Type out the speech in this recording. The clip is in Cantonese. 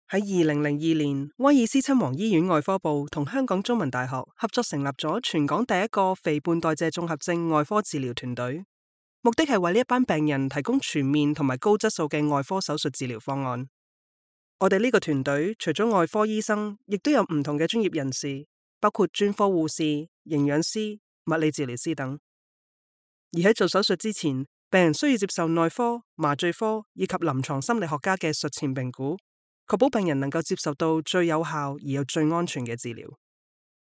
喺2002年，威爾斯親王醫院外科部同香港中文大學合作成立咗全港第一個肥胖代謝綜合症外科治療團隊，目的係為呢一班病人提供全面同埋高質素嘅外科手術治療方案。我哋呢個團隊除咗外科醫生，亦都有唔同嘅專業人士，包括專科護士、營養師、物理治療師等。而喺做手術之前，病人需要接受內科、麻醉科以及臨床心理學家嘅術前評估，確保病人能夠接受到最有效而又最安全嘅治療。